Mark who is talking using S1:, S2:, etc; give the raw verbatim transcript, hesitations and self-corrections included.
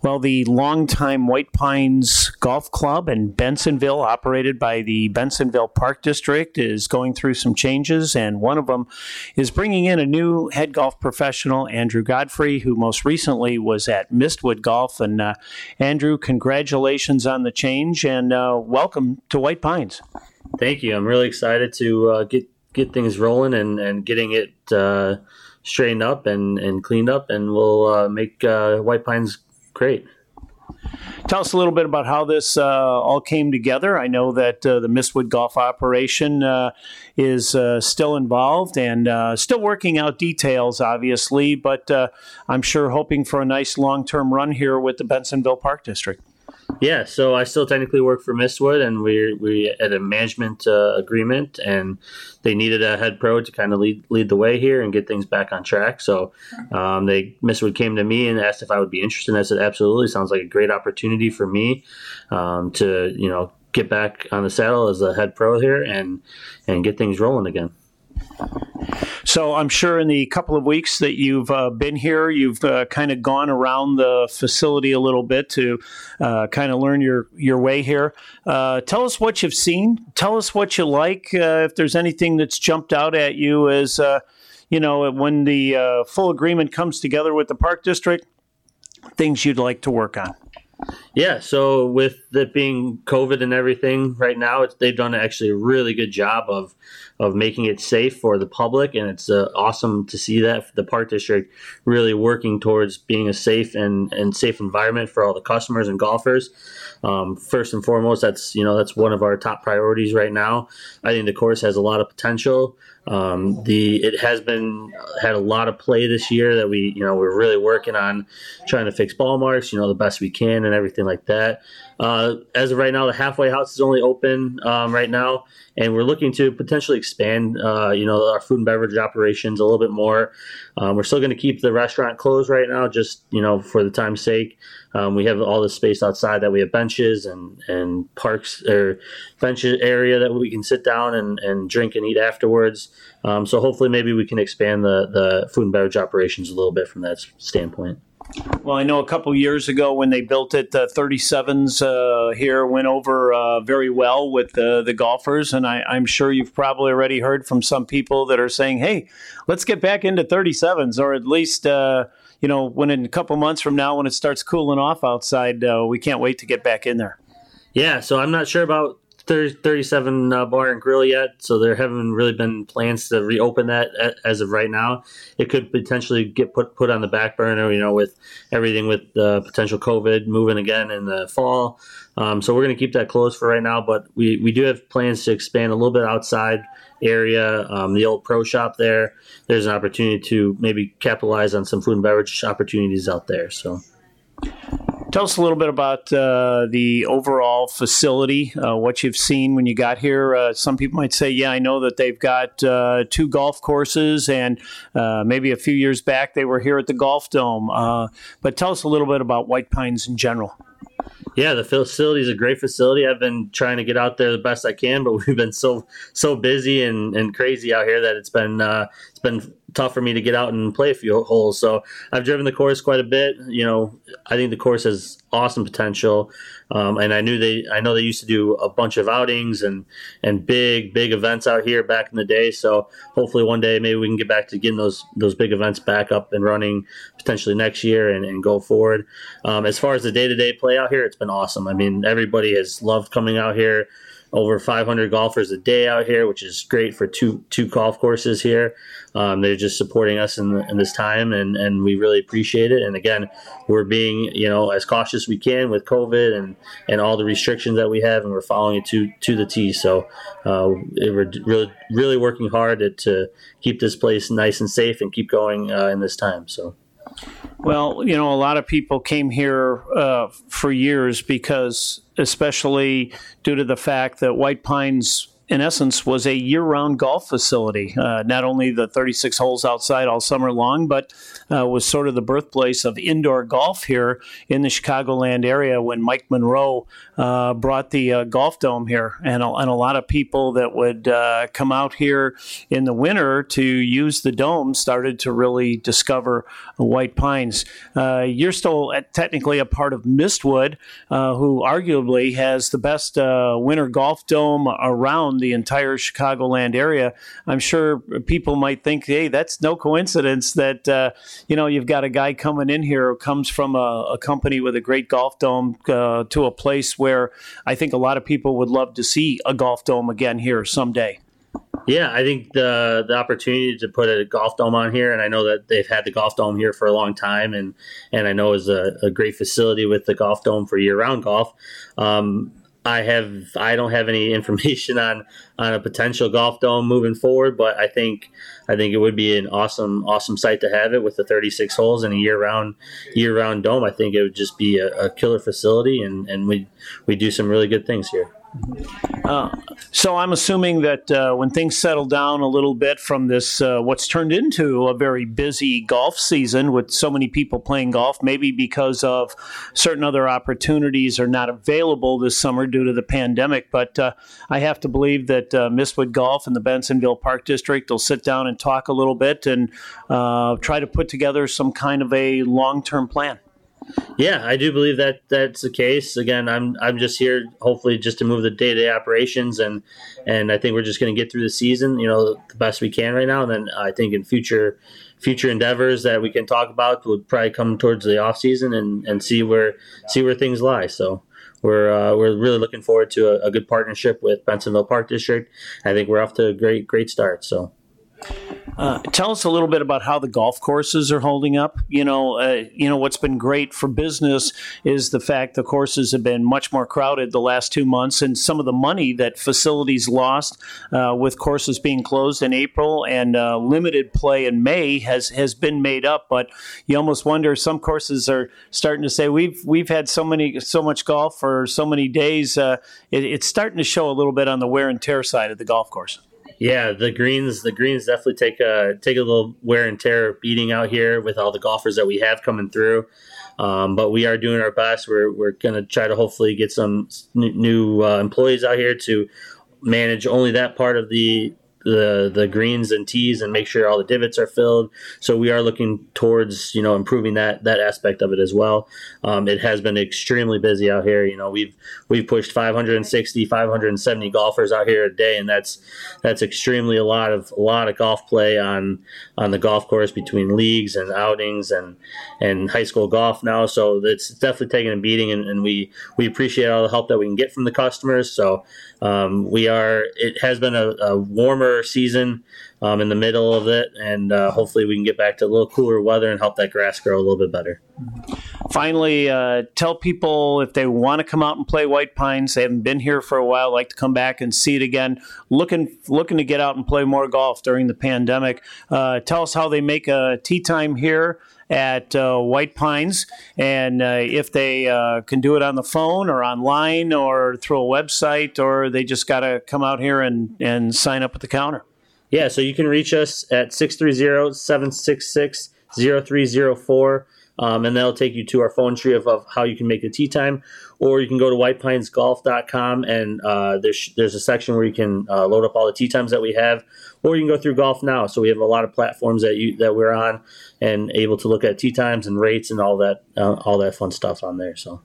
S1: Well, the longtime White Pines Golf Club in Bensenville, operated by the Bensenville Park District, is going through some changes, and one of them is bringing in a new head golf professional, Andrew Godfrey, who most recently was at Mistwood Golf. And uh, Andrew, congratulations on the change, and uh, welcome to White Pines.
S2: Thank you. I'm really excited to uh, get get things rolling and, and getting it uh, straightened up and, and cleaned up, and we'll uh, make uh, White Pines great.
S1: Tell us a little bit about how this uh, all came together. I know that uh, the Mistwood Golf operation uh, is uh, still involved and uh, still working out details, obviously, but uh, I'm sure hoping for a nice long-term run here with the Bensenville Park District.
S2: Yeah, so I still technically work for Mistwood, and we we had a management uh, agreement, and they needed a head pro to kind of lead lead the way here and get things back on track. So um, they Mistwood came to me and asked if I would be interested. And I said, absolutely. Sounds like a great opportunity for me um, to you know get back on the saddle as a head pro here and and get things rolling again.
S1: So I'm sure in the couple of weeks that you've uh, been here, you've uh, kind of gone around the facility a little bit to uh, kind of learn your, your way here. Uh, tell us what you've seen. Tell us what you like. Uh, if there's anything that's jumped out at you as, uh, you know, when the uh, full agreement comes together with the Park District, things you'd like to work on.
S2: Yeah, so with it being COVID and everything right now, it's, they've done actually a really good job of of making it safe for the public, and it's uh, awesome to see that the Park District really working towards being a safe and, and safe environment for all the customers and golfers. Um, first and foremost, that's you know that's one of our top priorities right now. I think the course has a lot of potential. Um, the it has been had a lot of play this year that we you know we're really working on trying to fix ball marks, you know the best we can and everything like that. Uh, as of right now, the halfway house is only open um, right now, and we're looking to potentially expand, uh, you know, our food and beverage operations a little bit more. Um, we're still going to keep the restaurant closed right now, just you know, for the time's sake. Um, we have all the space outside that we have benches and, and parks or benches area that we can sit down and, and drink and eat afterwards. Um, so hopefully, maybe we can expand the the food and beverage operations a little bit from that standpoint.
S1: Well, I know a couple years ago when they built it, the thirty-sevens uh, here went over uh, very well with uh, the golfers, and I, I'm sure you've probably already heard from some people that are saying, hey, let's get back into thirty-sevens, or at least, uh, you know, when in a couple months from now when it starts cooling off outside, uh, we can't wait to get back in there.
S2: Yeah, so I'm not sure about thirty-seven uh, Bar and Grill yet, so there haven't really been plans to reopen that as of right now. It could potentially get put put on the back burner, you know, with everything with uh, potential COVID moving again in the fall. Um, so we're going to keep that closed for right now, but we, we do have plans to expand a little bit outside area, um, the old pro shop there. There's an opportunity to maybe capitalize on some food and beverage opportunities out there. So.
S1: Tell us a little bit about uh, the overall facility, uh, what you've seen when you got here. Uh, some people might say, yeah, I know that they've got uh, two golf courses, and uh, maybe a few years back they were here at the Golf Dome. Uh, but tell us a little bit about White Pines in general.
S2: Yeah, the facility is a great facility. I've been trying to get out there the best I can, but we've been so so busy and, and crazy out here that it's been uh, it's been tough for me to get out and play a few holes. So I've driven the course quite a bit. You know, I think the course has awesome potential, um, and I knew they I know they used to do a bunch of outings and and big big events out here back in the day. So hopefully one day maybe we can get back to getting those those big events back up and running potentially next year and, and go forward. Um, as far as the day to day play out here, it's been awesome. I mean, everybody has loved coming out here. Over five hundred golfers a day out here, which is great for two two golf courses here. Um, they're just supporting us in, in this time, and, and we really appreciate it. And again, we're being you know as cautious as we can with COVID and, and all the restrictions that we have, and we're following it to to the T. So uh, we're really really working hard to, to keep this place nice and safe and keep going uh, in this time. So.
S1: Well, you know, a lot of people came here uh, for years because, especially due to the fact that White Pines in essence, was a year-round golf facility. Uh, not only the thirty-six holes outside all summer long, but uh, was sort of the birthplace of indoor golf here in the Chicagoland area when Mike Monroe uh, brought the uh, golf dome here. And a, and a lot of people that would uh, come out here in the winter to use the dome started to really discover White Pines. Uh, you're still technically a part of Mistwood, uh, who arguably has the best uh, winter golf dome around the entire Chicagoland area. I'm sure people might think, hey, that's no coincidence that, uh, you know, you've got a guy coming in here who comes from a, a company with a great golf dome uh, to a place where I think a lot of people would love to see a golf dome again here someday.
S2: Yeah, I think the the opportunity to put a golf dome on here, and I know that they've had the golf dome here for a long time, and, and I know it's a, a great facility with the golf dome for year-round golf. Um, I have I don't have any information on, on a potential golf dome moving forward, but I think I think it would be an awesome awesome site to have it with the thirty-six holes and a year round year round dome. I think it would just be a, a killer facility, and, and we we do some really good things here.
S1: Uh, so I'm assuming that uh, when things settle down a little bit from this, uh, what's turned into a very busy golf season with so many people playing golf, maybe because of certain other opportunities are not available this summer due to the pandemic. But uh, I have to believe that uh, Mistwood Golf and the Bensenville Park District will sit down and talk a little bit and uh, try to put together some kind of a long-term plan.
S2: Yeah, I do believe that that's the case. Again, I'm I'm just here hopefully just to move the day-to-day operations, and and I think we're just going to get through the season, you know, the best we can right now. And then I think in future future endeavors that we can talk about would probably come towards the off season and, and see where see where things lie. So we're uh, we're really looking forward to a, a good partnership with Bensenville Park District. I think we're off to a great great start. So.
S1: Uh, tell us a little bit about how the golf courses are holding up. You know, uh, you know what's been great for business is the fact the courses have been much more crowded the last two months, and some of the money that facilities lost uh, with courses being closed in April and uh, limited play in May has has been made up. But you almost wonder, some courses are starting to say we've we've had so many so much golf for so many days. Uh, it, it's starting to show a little bit on the wear and tear side of the golf course.
S2: Yeah, the greens, the greens definitely take a take a little wear and tear beating out here with all the golfers that we have coming through. Um, but we are doing our best. We're we're going to try to hopefully get some new uh, employees out here to manage only that part of the the the greens and tees and make sure all the divots are filled. So we are looking towards, you know, improving that that aspect of it as well. Um, it has been extremely busy out here. You know, we've we've pushed five hundred sixty, five hundred seventy golfers out here a day, and that's that's extremely a lot of a lot of golf play on on the golf course between leagues and outings and and high school golf now. So it's definitely taking a beating, and, and we we appreciate all the help that we can get from the customers. So um, we are. It has been a, a warmer season um, in the middle of it, and uh, hopefully we can get back to a little cooler weather and help that grass grow a little bit better.
S1: Finally, uh, tell people if they want to come out and play White Pines, they haven't been here for a while, like to come back and see it again, looking looking to get out and play more golf during the pandemic. Uh, tell us how they make a tee time here at uh, White Pines, and uh, if they uh, can do it on the phone or online or through a website, or they just got to come out here and, and sign up at the counter.
S2: Yeah, so you can reach us at six three zero, seven six six, zero three zero four, um, and that'll take you to our phone tree of, of how you can make the tee time. Or you can go to white pines golf dot com, and uh, there's there's a section where you can uh, load up all the tee times that we have. Or you can go through Golf Now. So we have a lot of platforms that you that we're on and able to look at tee times and rates and all that uh, all that fun stuff on there. So.